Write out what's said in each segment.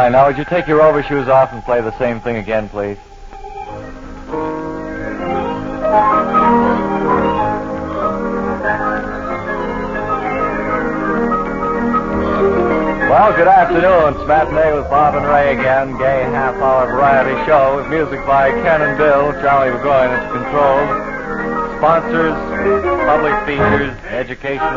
fine. Now, would you take your overshoes off and play the same thing again, please? Well, good afternoon. It's Matinee with Bob and Ray again. Gay half-hour variety show with music by Ken and Bill. Charlie Burgoyne at the controls. Sponsors, public features, educational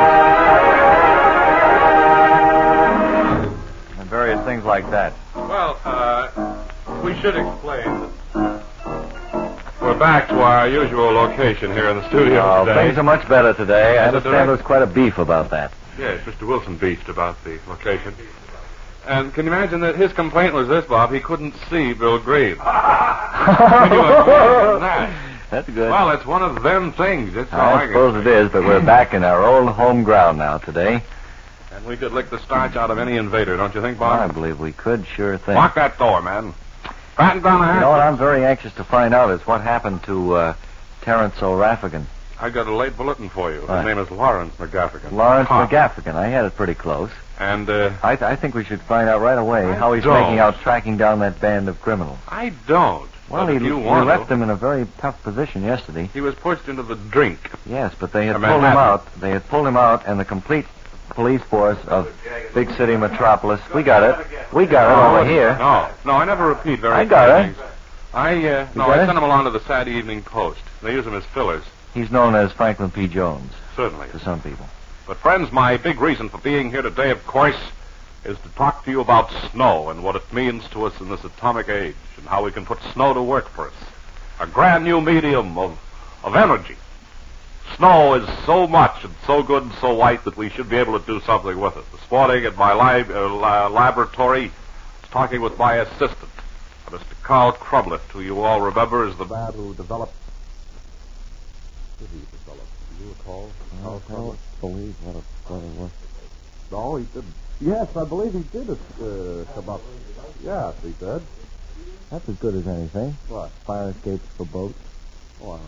items, and various things like that. Well, we should explain that we're back to our usual location here in the studio today. Things are much better today. I understand there's quite a beef about that. Yes, Mr. Wilson beefed about the location. And can you imagine that his complaint was this, Bob? He couldn't see Bill Green. Can you imagine that? That's good. Well, it's one of them things. It's I suppose it is, but we're back in our old home ground now today. And we could lick the starch out of any invader, don't you think, Bob? I believe we could, sure thing. Lock that door, man. Batten down the hatch. You know what I'm very anxious to find out is what happened to Terence O'Raffigan. I got a late bulletin for you. His name is Lawrence McGaffigan. Lawrence McGaffigan. I had it pretty close. And, I think we should find out right away how he's making out tracking down that band of criminals. I don't. Well, he left him in a very tough position yesterday. He was pushed into the drink. Yes, but they had pulled him out. They had pulled him out, and the complete police force of big city metropolis. We got it. We got it over here. No, I never repeat very I got it. I sent him along to the Saturday Evening Post. They use him as fillers. He's known as Franklin P. Jones. Certainly. To some people. But, friends, my big reason for being here today, of course, is to talk to you about snow and what it means to us in this atomic age and how we can put snow to work for us. A brand new medium of energy. Snow is so much and so good and so white that we should be able to do something with it. This morning at my laboratory, I was talking with my assistant, Mr. Carl Krumlett, who you all remember is the man who developed... What did he develop? Do you recall? I don't believe what it was. No, he didn't. Yes, I believe he did come up. Yes, he did. That's as good as anything. What? Fire escapes for boats. Oh, I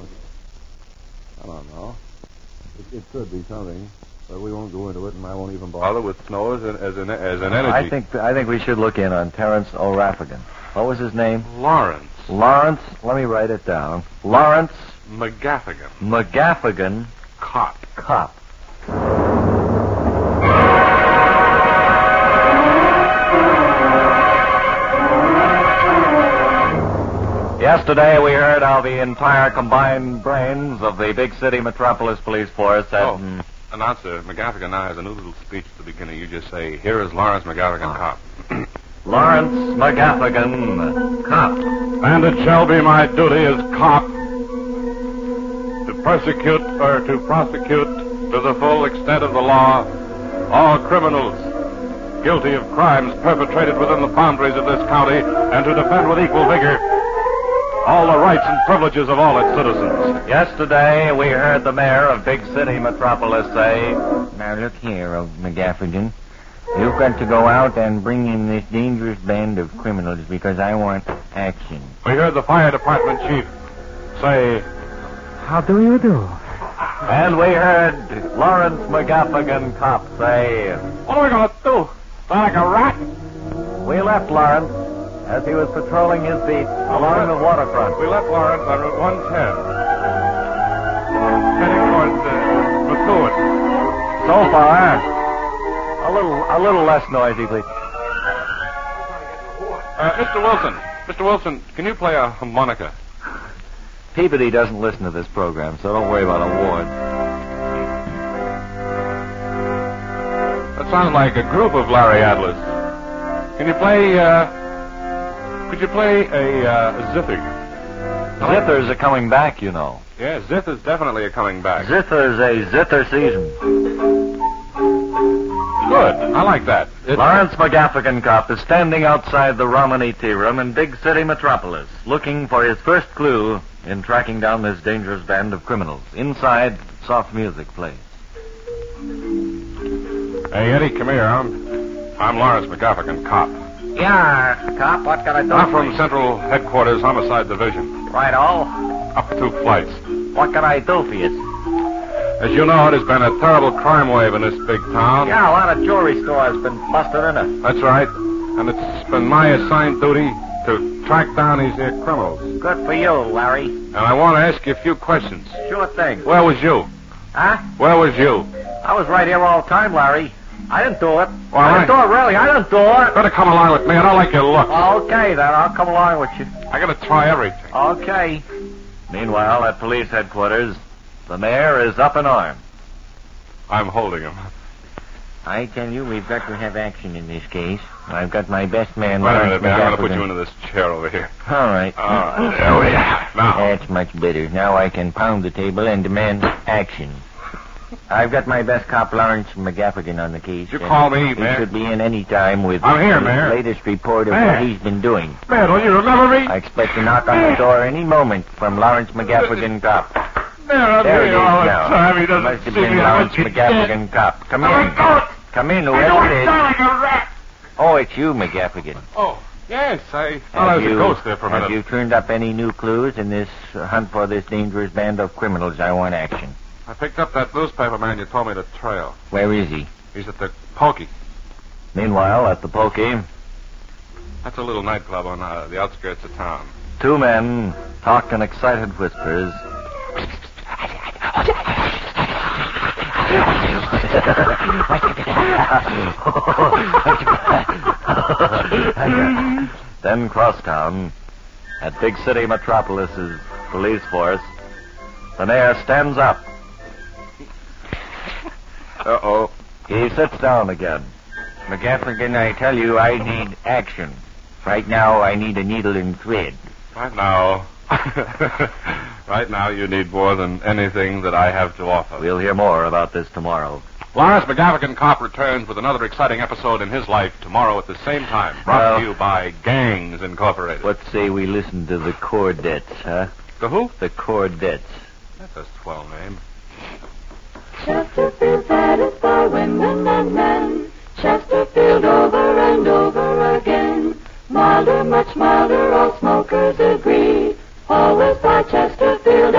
don't know. It could be something, but we won't go into it, and I won't even bother with snow as an energy. I think we should look in on Terence O'Raffigan. What was his name? Lawrence. Let me write it down. Lawrence McGaffigan. McGaffigan. Cop. Yesterday we heard how the entire combined brains of the big city metropolis police force had... Announcer, McGaffigan now has a new little speech at the beginning. You just say, here is Lawrence McGaffigan, cop. Lawrence McGaffigan, cop. And it shall be my duty as cop to prosecute to the full extent of the law all criminals guilty of crimes perpetrated within the boundaries of this county and to defend with equal vigor all the rights and privileges of all its citizens. Yesterday, we heard the mayor of big city metropolis say, now look here, McGaffigan, you've got to go out and bring in this dangerous band of criminals because I want action. We heard the fire department chief say, how do you do? And we heard Lawrence McGaffigan, cop, say, what are we going to do? Sound like a rat? We left Lawrence as he was patrolling his beat along the waterfront. We left Lawrence on Route 110, heading towards Methuen. So far, a little less noisy, please. Mr. Wilson, can you play a harmonica? Peabody doesn't listen to this program, so don't worry about awards. That sounds like a group of Larry Adlers. Can you play? Could you play a zither? Zithers are coming back, you know. Yeah, zithers definitely are coming back. Zithers a zither season. Good. I like that. Lawrence McGaffigan, cop, is standing outside the Romney Tea Room in big city metropolis, looking for his first clue in tracking down this dangerous band of criminals. Inside, soft music plays. Hey, Eddie, come here. I'm Lawrence McGaffigan, cop. Yeah, cop, what can I do? I'm from Central Headquarters, Homicide Division. Right-o. Up 2 flights. What can I do for you? As you know, there's been a terrible crime wave in this big town. Yeah, a lot of jewelry stores been busted in it. That's right. And it's been my assigned duty to track down these here criminals. Good for you, Larry. And I want to ask you a few questions. Sure thing. Where was you? Huh? Where was you? I was right here all the time, Larry. I didn't do it. Well, I didn't do it, really. I didn't do it. Better come along with me. I don't like your look. Okay, then. I'll come along with you. I got to try everything. Okay. Meanwhile, at police headquarters, the mayor is up in arms. I'm holding him. I tell you, we've got to have action in this case. I've got my best man. Wait a minute, man. I'm going to McGafferty. put you into this chair over here. All right. There we are. Now. That's much better. Now I can pound the table and demand action. I've got my best cop, Lawrence McGafferty, on the case. You call me, He Mayor? should be in any time with I'm here, the Mayor. latest report of Mayor. what he's been doing. Man, don't you remember me? I expect a knock on the door any moment from Lawrence McGafferty, cop. Man, I'm There it here is all the now. time. He Must doesn't have see been me. Lawrence McGafferty, cop. Come in. Come in, whoever it is. Oh, it's you, McGafferty. Oh, yes. I thought I was a ghost there for a minute. Have you turned up any new clues in this hunt for this dangerous band of criminals? I want action. I picked up that newspaper man you told me to trail. Where is he? He's at the Pokey. Meanwhile, at the Pokey, That's a little nightclub on the outskirts of town. two men talk in excited whispers. Then crosstown, at big city metropolis's police force, the mayor stands up. Uh-oh. He sits down again. McGafferty, I tell you, I need action. Right now, I need a needle and thread. Right now. Right now, you need more than anything that I have to offer. We'll hear more about this tomorrow. Lawrence McGafferty Cop returns with another exciting episode in his life tomorrow at the same time. Brought to you by Gangs Incorporated. What say we listen to the Cordettes, huh? The who? The Cordettes. That's a swell name. Chesterfield satisfy women and men. Chesterfield over and over again. Milder, much milder, all smokers agree. Always by Chesterfield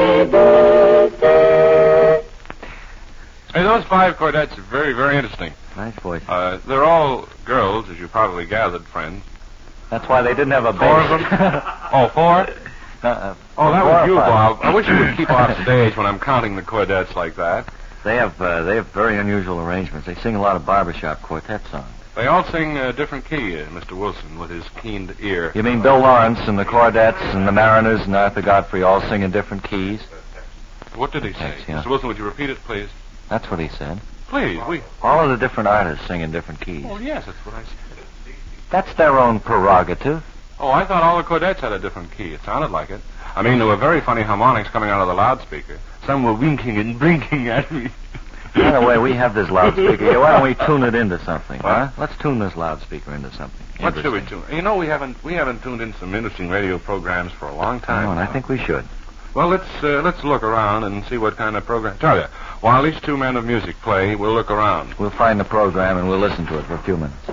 ABC. Hey, those 5 Cordettes are very, very interesting. Nice voice. They're all girls, as you probably gathered, friends. That's why they didn't have a bass. 4 of them? Oh, 4? Oh, that 4 was or you, 5. Bob. I wish you would keep off stage when I'm counting the Cordettes like that. They have very unusual arrangements. They sing a lot of barbershop quartet songs. They all sing a different key, Mr. Wilson, with his keen ear. You mean Bill Lawrence and the Cordettes and the Mariners and Arthur Godfrey all sing in different keys? What did he say? Yes, yeah. Mr. Wilson, would you repeat it, please? That's what he said. Please, All of the different artists sing in different keys. Well, yes, that's what I said. That's their own prerogative. Oh, I thought all the Cordettes had a different key. It sounded like it. I mean, there were very funny harmonics coming out of the loudspeaker. Some were winking and blinking at me. By the way, we have this loudspeaker here. Why don't we tune it into something, huh? Let's tune this loudspeaker into something. What should we interesting. tune? You know, we haven't tuned in some interesting radio programs for a long time. Oh, and I now. think we should. Well, let's look around and see what kind of program. Tell you, while these 2 men of music play, we'll look around. We'll find the program and we'll listen to it for a few minutes.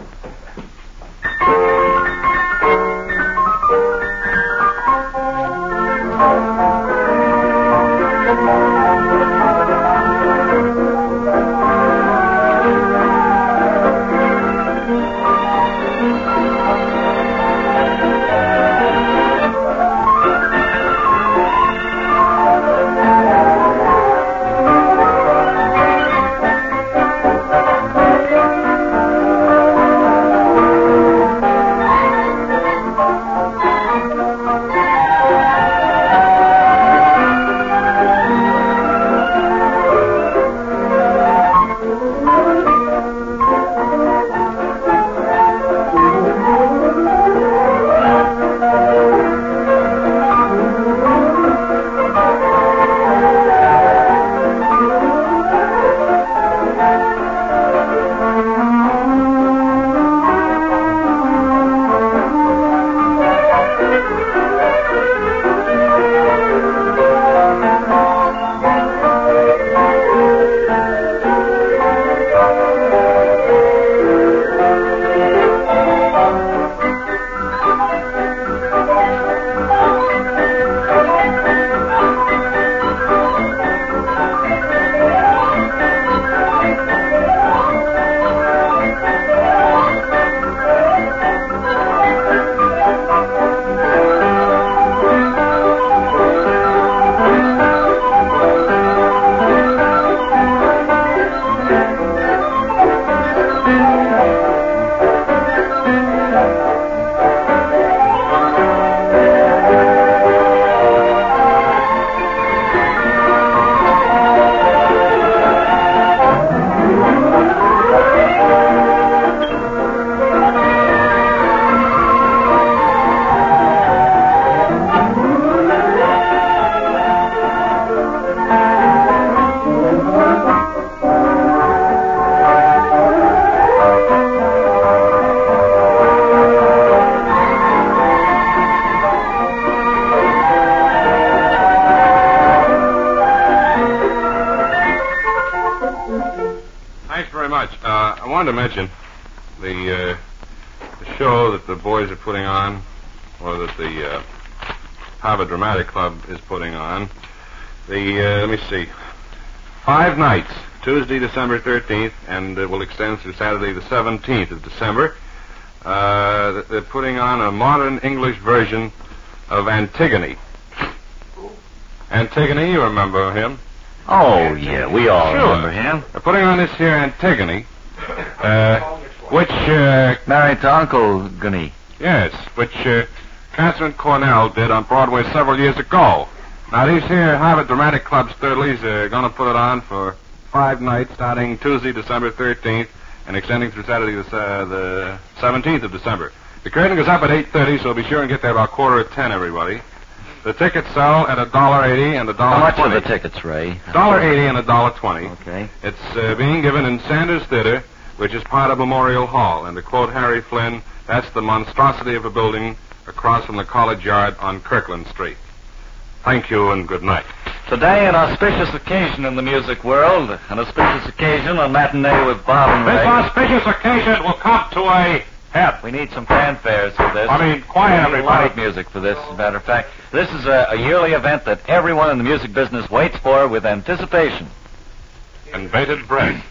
wanted to mention the show that the boys are putting on, or that the Harvard Dramatic Club is putting on. Let me see, 5 nights, Tuesday, December 13th, and it will extend through Saturday, the 17th of December. They're putting on a modern English version of Antigone. Antigone, you remember him? Oh, yeah, we all remember him. They're putting on this here Antigone, which... Married to Uncle Gunny. Yes, which Catherine Cornell did on Broadway several years ago. Now, these here Harvard Dramatic Club Sturleys are going to put it on for 5 nights, starting Tuesday, December 13th, and extending through Saturday, the 17th of December. The curtain goes up at 8:30, so be sure and get there about 9:45, everybody. The tickets sell at $1.80 and $1.20. How much are the tickets, Ray? $1.80 and $1.20. Okay. It's being given in Sanders Theater, which is part of Memorial Hall. And to quote Harry Flynn, that's the monstrosity of a building across from the College Yard on Kirkland Street. Thank you and good night. Today, an auspicious occasion in the music world. An auspicious occasion on Matinee with Bob and Ray. This auspicious occasion will come to a head. We need some fanfares for this. Quiet, everybody. Light music for this, as a matter of fact. This is a yearly event that everyone in the music business waits for with anticipation. And bated breath.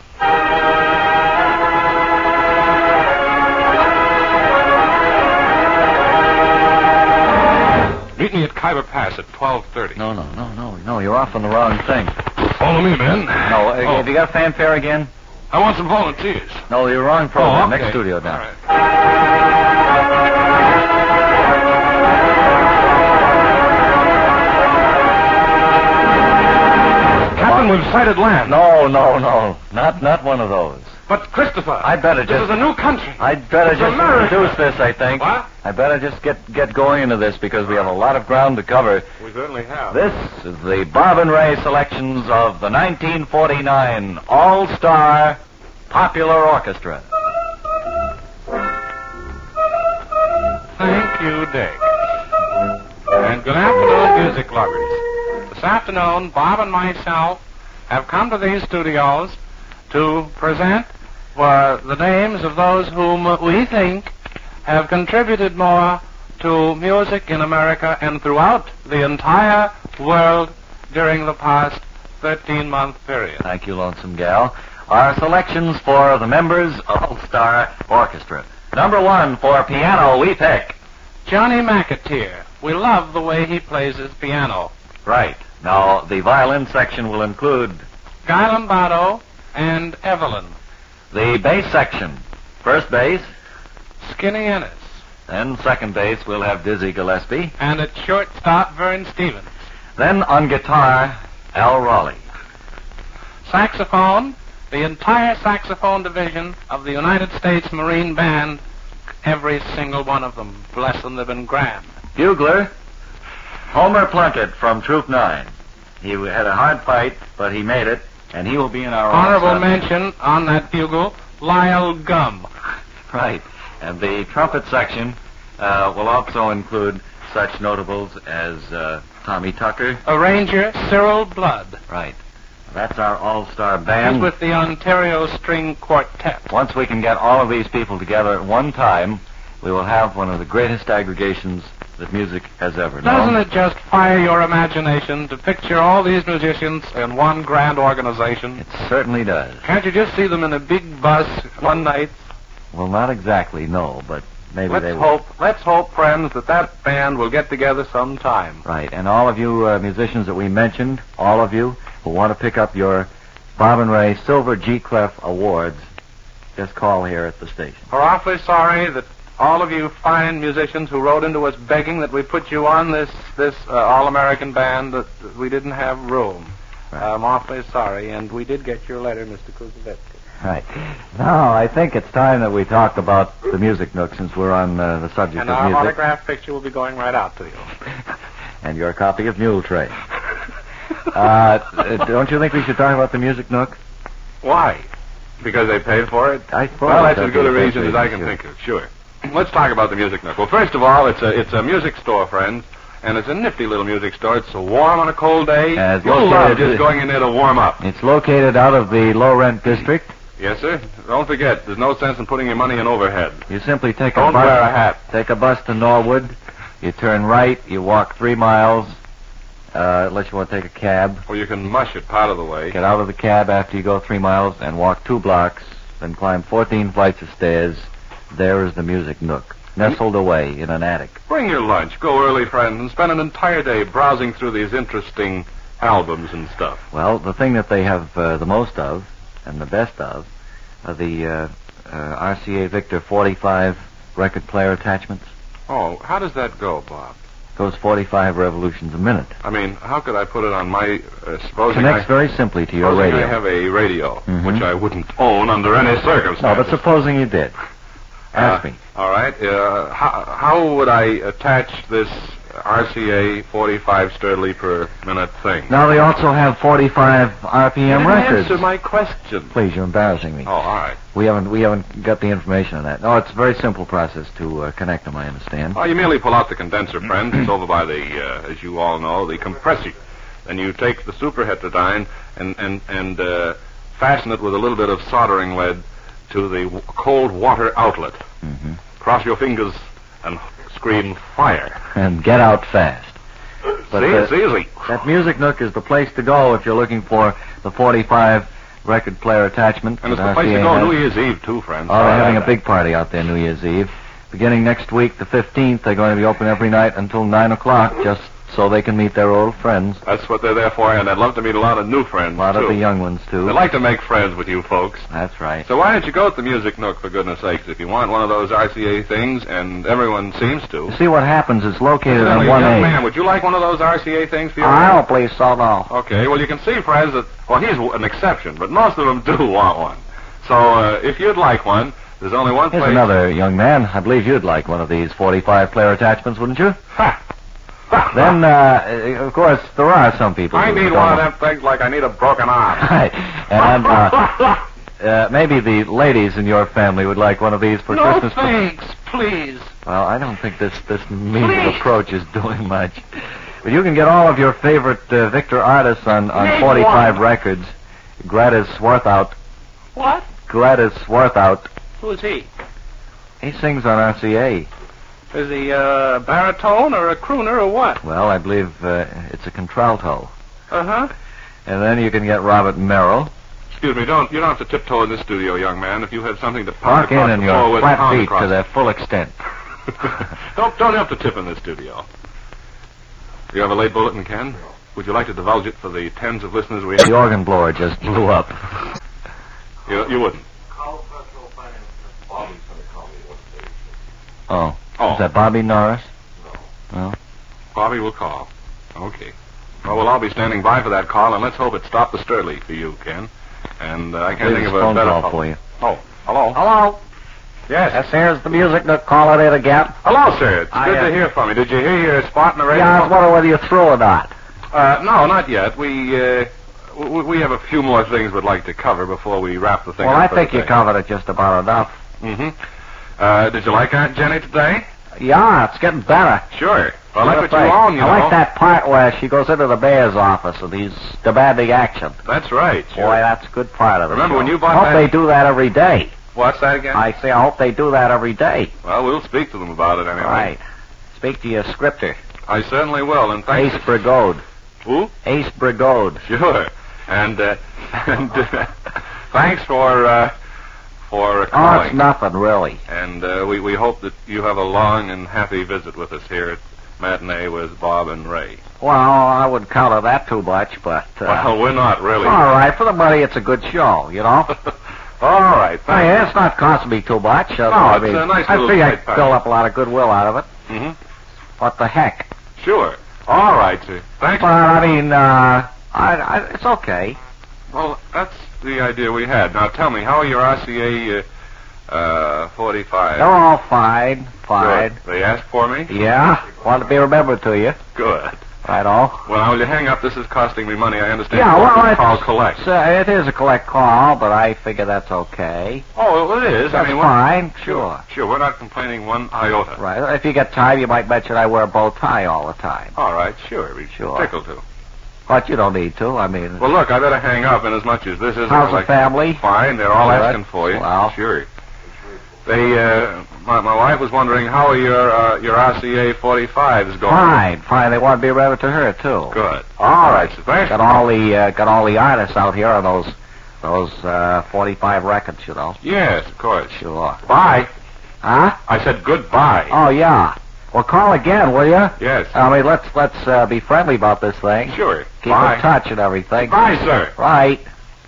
Meet me at Khyber Pass at 12:30. No, you're off on the wrong thing. Follow me, men. No, have you got fanfare again? I want some volunteers. No, you're wrong program. Okay. Next studio down. All right. Captain, we've sighted land. No. Not one of those. But, Christopher, I'd better this just... is a new country. I'd better It's just America. introduce this, I think. What? I better just get going into this because we have a lot of ground to cover. We certainly have. This is the Bob and Ray selections of the 1949 All-Star Popular Orchestra. Thank you, Dick. And good afternoon, music lovers. This afternoon, Bob and myself have come to these studios to present the names of those whom we think have contributed more to music in America and throughout the entire world during the past 13-month period. Thank you, Lonesome Gal. Our selections for the members of All-Star Orchestra. Number 1 for piano, we pick Johnny McAteer. We love the way he plays his piano. Right. Now, the violin section will include Guy Lombardo and Evelyn. the bass section. First bass, Skinny Ennis. then second base we'll have Dizzy Gillespie. And at shortstop, Vern Stevens. Then on guitar, Al Raleigh. Saxophone, the entire saxophone division of the United States Marine Band, every single one of them. Bless them, they've been grand. Bugler, Homer Plunkett from Troop 9. He had a hard fight, but he made it, and he will be in our Honorable all-star. mention on that bugle, Lyle Gum. Right. And the trumpet section will also include such notables as Tommy Tucker. Arranger, Cyril Blood. Right. That's our all-star He's band. with the Ontario String Quartet. Once we can get all of these people together at one time, we will have one of the greatest aggregations that music has ever known. Doesn't it just fire your imagination to picture all these musicians in one grand organization? It certainly does. Can't you just see them in a big bus one night? Well, not exactly, no, but maybe they will. Let's hope, friends, that band will get together sometime. Right, and all of you musicians that we mentioned, all of you who want to pick up your Bob and Ray Silver G. Clef Awards, just call here at the station. We're awfully sorry that all of you fine musicians who wrote into us begging that we put you on this All-American band, that we didn't have room. Right. I'm awfully sorry, and we did get your letter, Mr. Kuzovetsky. Right. Now, I think it's time that we talk about the Music Nook, since we're on the subject And of our music. autograph picture will be going right out to you. And your copy of Mule Train. Don't you think we should talk about the Music Nook? Why? Because they paid for it? I suppose Well, that's that'd as good be a the best reason as I can sure. think of. Sure. Let's talk about the Music Nook. Well, first of all, it's a music store, friends, and it's a nifty little music store. It's so warm on a cold day. As You'll located- love just going in there to warm up. It's located out of the low-rent district Yes, sir. Don't forget, there's no sense in putting your money in overhead. You simply take Don't a bus. wear a hat. Take a bus to Norwood. You turn right. You walk 3 miles. Unless you want to take a cab. Or you can mush it part of the way. Get out of the cab after you go 3 miles and walk 2 blocks. Then climb 14 flights of stairs. There is the Music Nook, nestled away in an attic. Bring your lunch. Go early, friend, and spend an entire day browsing through these interesting albums and stuff. Well, the thing that they have the most of and the best of are the RCA Victor 45 record player attachments. Oh, how does that go, Bob? Goes 45 revolutions a minute. I mean, how could I put it on my... supposing Connects very simply to your supposing radio. I have a radio, Mhm. which I wouldn't own under any circumstances. No, but supposing you did. Ask me. All right. How would I attach this RCA 45 Sturley per minute thing? Now they also have 45 RPM records. Answer my question. Please, you're embarrassing me. Oh, all right. We haven't got the information on that. No, it's a very simple process to connect them, I understand. Well, you merely pull out the condenser, friend. It's over by the, as you all know, the compressor. Then you take the superheterodyne and fasten it with a little bit of soldering lead to the cold water outlet. Mm-hmm. Cross your fingers and scream fire. And get out fast. But See, it's easy. that Music Nook is the place to go if you're looking for the 45 record player attachment. And it's that the place to RCA go has. New Year's Eve, too, friends. Oh, they're having a big party out there New Year's Eve. Beginning next week, the 15th, they're going to be open every night until 9 o'clock, just so they can meet their old friends. That's what they're there for, and I'd love to meet a lot of new friends, A lot too. of the young ones, too. They like to make friends with you folks. That's right. So why don't you go to the Music Nook, for goodness sakes, if you want one of those RCA things, and everyone seems to. You see what happens, it's located on Young 1A. man, would you like one of those RCA things for your... I don't believe so, no. Okay, well, you can see, friends, that, well, he's an exception, but most of them do want one. So, if you'd like one, there's only one Here's place... another young man. I believe you'd like one of these 45 player attachments, wouldn't you? Ha! Then, of course, there are some people I who need don't one of want- them things like I need a broken arm. Right. And maybe the ladies in your family would like one of these for No, Christmas. thanks, please. Well, I don't think this means of approach is doing much. But you can get all of your favorite Victor artists on Name 45 one. records. Gladys Swarthout. What? Gladys Swarthout. Who is he? He sings on RCA. Is he a baritone or a crooner or what? Well, I believe it's a contralto. Uh-huh. And then you can get Robert Merrill. Excuse me, you don't have to tiptoe in this studio, young man. If you have something to Park pound in across and the floor your with, flat pound feet across to it. their full extent. Don't have to tip in this studio. Do you have a late bulletin, Ken? Would you like to divulge it for the tens of listeners we have? The organ blower just blew up. You wouldn't. Oh. Oh. Is that Bobby Norris? No. Bobby will call. Okay. Well, I'll be standing by for that call, and let's hope it stopped the Sturley for you, Ken. And I can't Here's think of a a phone better call for you. Oh, hello. Hello. Yes. Yes, here's the Music Nook calling it again. Hello, sir. It's I, good to hear from you. Did you hear your spot in the radio? Yeah, I was wondering whether you're through or not. No, not yet. We have a few more things we'd like to cover before we wrap the thing Well, up. I for think the you day. covered it just about enough. Mm-hmm. Did you like Aunt Jenny today? Yeah, it's getting better. Sure. Well, that's what you Right. own, you know. I like that part where she goes into the mayor's office and he's demanding action. That's right. Sure. Boy, that's a good part of it. Remember when you bought I hope that- they do that every day. What's that again? I say I hope they do that every day. Well, we'll speak to them about it anyway. Right. Speak to your scripter. I certainly will, and thanks. Ace Brigode. Who? Ace Brigode. Sure. And thanks for Oh, calling. it's nothing, really. And we hope that you have a long and happy visit with us here at Matinee with Bob and Ray. Well, I wouldn't counter that too much, but... Well, we're not really. all right, for the money, it's a good show, you know? All right. Oh, yeah, it's not costing me too much. No, I it's mean, a nice I little figure I tight could package. build up a lot of goodwill out of it. Mm-hmm. What the heck? Sure. All right, sir. Thanks. But, I mean, it's okay. Well, that's the idea we had. Now, tell me, how are your RCA 45? They're all fine. Fine. Good. They asked for me? Yeah? Want to be remembered to you. Good. Right all. Well, now, will you hang up? This is costing me money. I understand. Yeah, you want well, to call collect. it is a collect call, but I figure that's okay. Oh, well, it is. That's I mean, fine, sure. Sure, we're not complaining one iota. Right. If you get time, you might mention I wear a bow tie all the time. All right, sure. We'd Sure. tickled to. But you don't need to. I mean... Well, look, I better hang up inasmuch as this is... How's the family? Fine. They're all Good. asking for you. Well. Sure. My wife was wondering how are your RCA 45s going. Fine. They want to be ready to her, too. Good. All right. So thanks. Got all the artists out here on those 45 records, you know. Yes, of course. Sure. Bye. Huh? I said goodbye. Oh, yeah. Well, call again, will you? Yes. I mean, let's be friendly about this thing. Sure. Keep Bye. in touch and everything. Bye, sir. Right.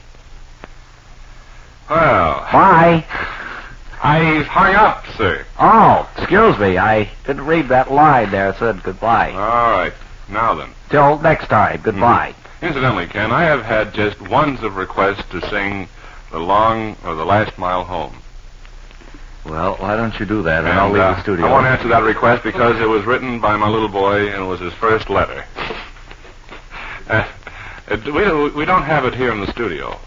Well, Bye. I've hung up, sir. Oh, excuse me. I didn't read that line there. It said goodbye. All right. Now then. Till next time. Goodbye. Incidentally, Ken, I have had just ones of requests to sing The Last Mile Home. Well, why don't you do that, and I'll leave the studio. I won't answer that request because it was written by my little boy and it was his first letter. We don't have it here in the studio.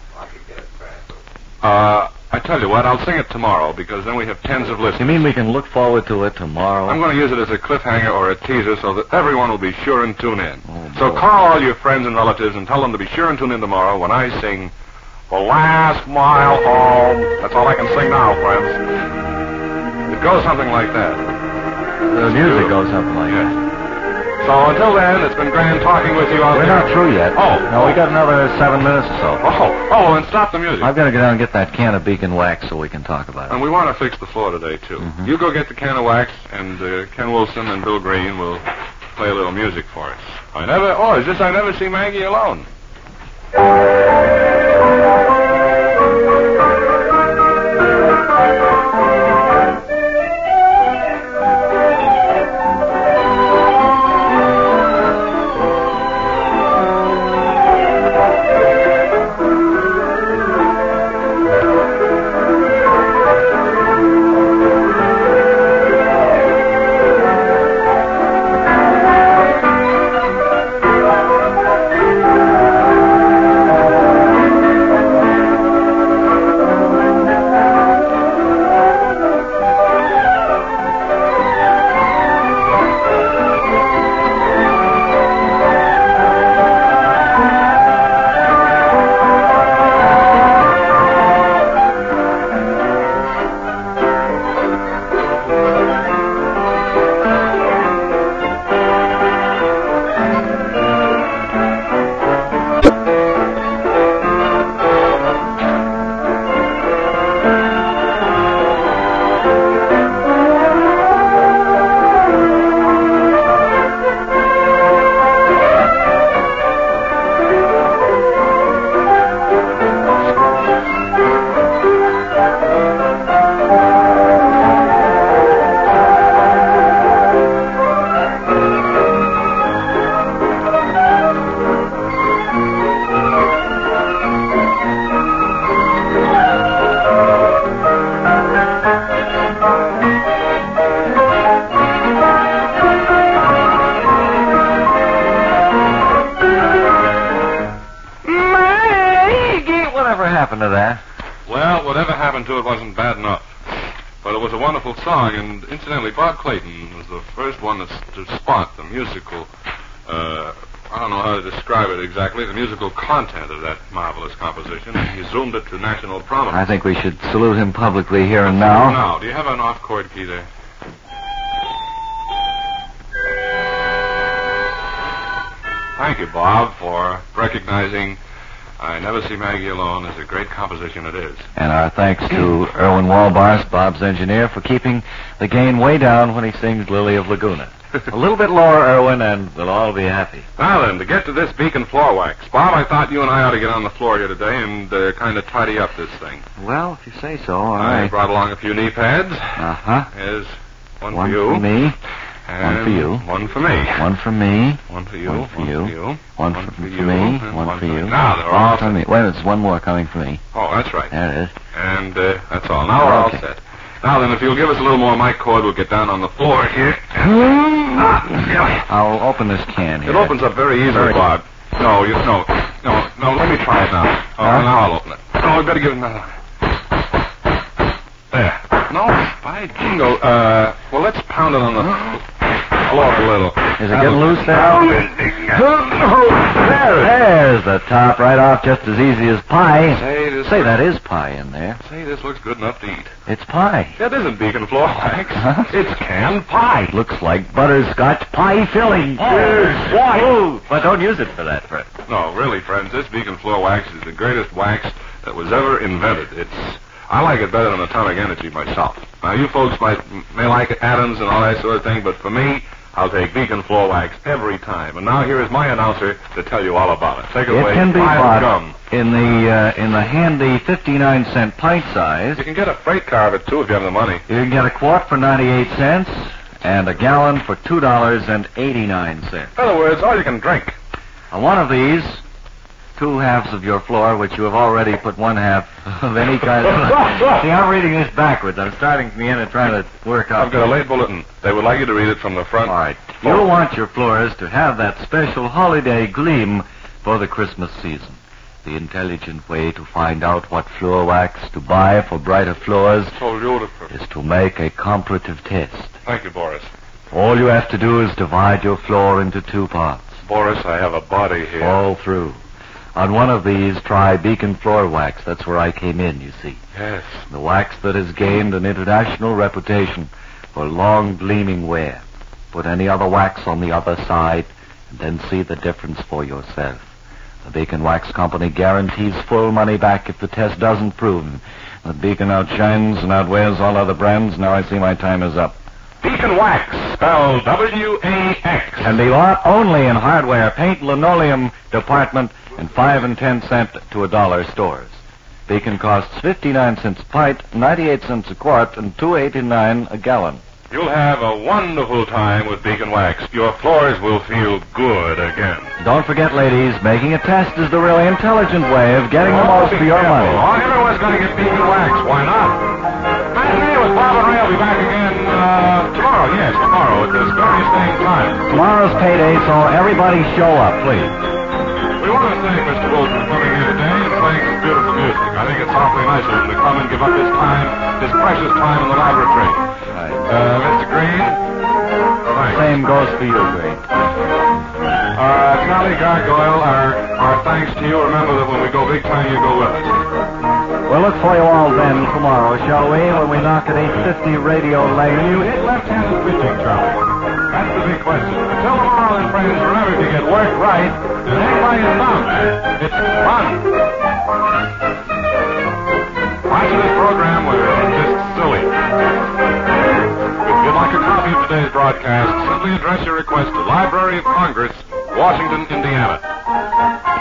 I tell you what, I'll sing it tomorrow because then we have tens of listeners. You mean we can look forward to it tomorrow? I'm going to use it as a cliffhanger or a teaser so that everyone will be sure and tune in. Oh, so boy. call all your friends and relatives and tell them to be sure and tune in tomorrow when I sing The Last Mile Home. That's all I can sing now, friends. It goes something like that. The music goes something like that. Yes. So until then, it's been grand talking with you out We're there. not through yet. Oh. No, we got another 7 minutes or so. Oh, then stop the music. I've got to go down and get that can of Beacon wax so we can talk about it. And we want to fix the floor today, too. Mm-hmm. You go get the can of wax, and Ken Wilson and Bill Green will play a little music for us. I Never See Maggie Alone. happened to that? Well, whatever happened to it wasn't bad enough. But it was a wonderful song, and incidentally, Bob Clayton was the first one to spot the musical, I don't know how to describe it exactly, the musical content of that marvelous composition, and he zoomed it to national prominence. I think we should salute him publicly here and now. Now, do you have an off-chord key there? Thank you, Bob, for recognizing I Never See Maggie Alone as a great composition it is. And our thanks to Erwin Walbars, Bob's engineer, for keeping the gain way down when he sings Lily of Laguna. A little bit lower, Erwin, and we'll all be happy. Now then, to get to this Beacon floor wax. Bob, I thought you and I ought to get on the floor here today and kind of tidy up this thing. Well, if you say so, all I right. brought along a few knee pads. Uh-huh. Here's one One for you. for me. And One for you. One for me. One for me. One for you. One for you. One for for me. you. And One for you. Now they're all One for set. me. Wait, there's one more coming for me. Oh, that's right. There it is. And that's all. Now we're all Okay. set. Now then, if you'll give us a little more mic cord, we'll get down on the floor here. I'll open this can here. It opens up very easily, Bob. No, let me try it now. Oh, Huh? now I'll open it. Oh, I better give it another. There. No, by jingo. Well, let's pound it on the floor a little. Is it getting loose now? There's the top right off just as easy as pie. Say, that is pie in there. Say, this looks good enough to eat. It's pie. That isn't Beacon floor wax. Huh? It's canned pie. Looks like butterscotch pie filling. Why? But don't use it for that, Fred. No, really, friends, this Beacon floor wax is the greatest wax that was ever invented. I like it better than Atomic Energy myself. Now, you folks may like Adams and all that sort of thing, but for me, I'll take Beacon floor wax every time. And now here is my announcer to tell you all about it. Take it away. It can be File bought gum. in the handy 59-cent pint size. You can get a freight car of it, too, if you have the money. You can get a quart for 98 cents and a gallon for $2.89. In other words, all you can drink. On one of these, 2 halves of your floor, which you have already put 1 half of any kind of... See, I'm reading this backwards. I'm starting from the end and trying to work out. I've got a late bulletin. They would like you to read it from the front. All right. You want your floors to have that special holiday gleam for the Christmas season. The intelligent way to find out what floor wax to buy for brighter floors So beautiful. is to make a comparative test. Thank you, Boris. All you have to do is divide your floor into 2 parts. Boris, I have a body here. All through. On one of these, try Beacon floor wax. That's where I came in, you see. Yes. The wax that has gained an international reputation for long gleaming wear. Put any other wax on the other side, and then see the difference for yourself. The Beacon Wax Company guarantees full money back if the test doesn't prove that Beacon outshines and outwears all other brands. Now I see my time is up. Beacon Wax, spelled W-A-X. Can be bought only in hardware, paint, linoleum department, and 5 and 10 cent to $1 stores. Beacon costs 59 cents a pint, 98 cents a quart, and $2.89 a gallon. You'll have a wonderful time with Beacon Wax. Your floors will feel good again. Don't forget, ladies, making a test is the really intelligent way of getting the most for your money. Oh, everyone's going to get Beacon Wax. Why not? Matinee with Bob and Ray will be back again tomorrow. Yes, tomorrow at this very same time. Tomorrow's payday, so everybody show up, please. We want to thank Mr. Wilson for coming here today and playing some beautiful music. I think it's awfully nice of him to come and give up his time, his precious time in the laboratory. Right. Mr. Green? Thanks. Same goes for you, Green. Charlie Gargoyle, our thanks to you. Remember that when we go big time, you go with us. We'll look for you all then tomorrow, shall we, when we knock at 850 Radio Lane. You hit left-handed pitching, Charlie. That's the big question. Until tomorrow, then, friends, remember to get work right. It ain't lying down. It's fun. Watching this program was just silly. If you'd like a copy of today's broadcast, simply address your request to Library of Congress, Washington, Indiana.